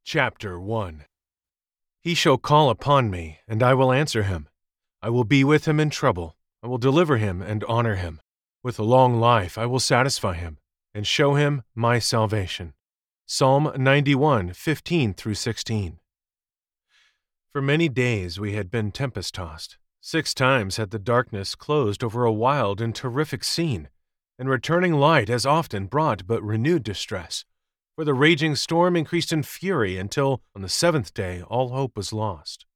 Chapter 1. He shall call upon me, and I will answer him. I will be with him in trouble. I will deliver him and honor him. With a long life I will satisfy him, and show him my salvation. Psalm 91, 15-16. For many days we had been tempest-tossed. 6 times had the darkness closed over a wild and terrific scene, and returning light as often brought but renewed distress. For the raging storm increased in fury until, on the 7th day, all hope was lost.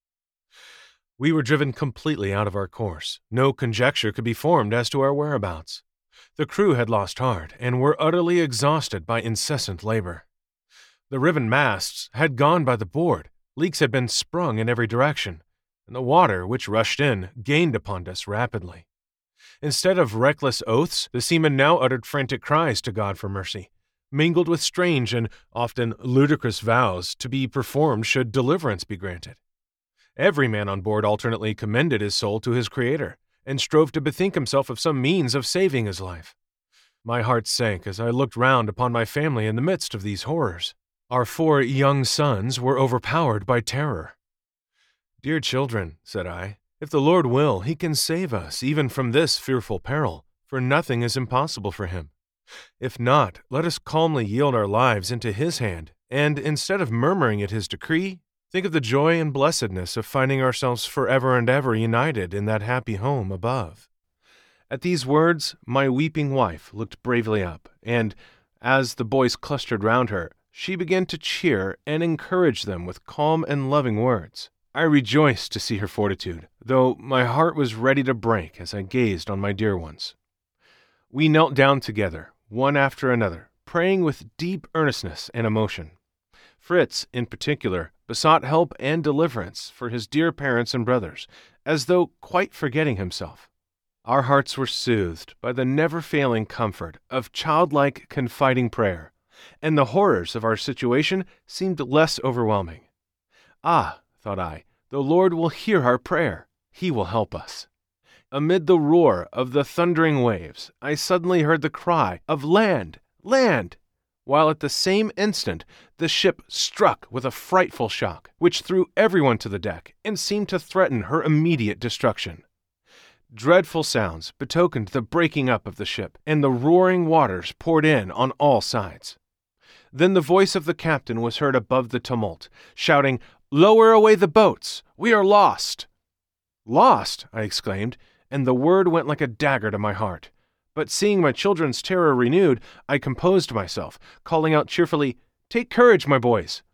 We were driven completely out of our course. No conjecture could be formed as to our whereabouts. The crew had lost heart and were utterly exhausted by incessant labor. The riven masts had gone by the board, leaks had been sprung in every direction, and the water, which rushed in, gained upon us rapidly. Instead of reckless oaths, the seamen now uttered frantic cries to God for mercy, mingled with strange and often ludicrous vows to be performed should deliverance be granted. Every man on board alternately commended his soul to his Creator, and strove to bethink himself of some means of saving his life. My heart sank as I looked round upon my family in the midst of these horrors. Our 4 young sons were overpowered by terror. "Dear children," said I, "if the Lord will, He can save us even from this fearful peril, for nothing is impossible for Him. If not, let us calmly yield our lives into His hand, and instead of murmuring at His decree, think of the joy and blessedness of finding ourselves forever and ever united in that happy home above." At these words, my weeping wife looked bravely up, and, as the boys clustered round her, she began to cheer and encourage them with calm and loving words. I rejoiced to see her fortitude, though my heart was ready to break as I gazed on my dear ones. We knelt down together, one after another, praying with deep earnestness and emotion. Fritz, in particular, besought help and deliverance for his dear parents and brothers, as though quite forgetting himself. Our hearts were soothed by the never-failing comfort of childlike, confiding prayer, and the horrors of our situation seemed less overwhelming. Ah, thought I, the Lord will hear our prayer. He will help us. Amid the roar of the thundering waves, I suddenly heard the cry of "Land! Land!" while at the same instant the ship struck with a frightful shock, which threw everyone to the deck and seemed to threaten her immediate destruction. Dreadful sounds betokened the breaking up of the ship, and the roaring waters poured in on all sides. Then the voice of the captain was heard above the tumult, shouting, "Lower away the boats! We are lost!" "Lost!" I exclaimed, and the word went like a dagger to my heart. But seeing my children's terror renewed, I composed myself, calling out cheerfully, "Take courage, my boys!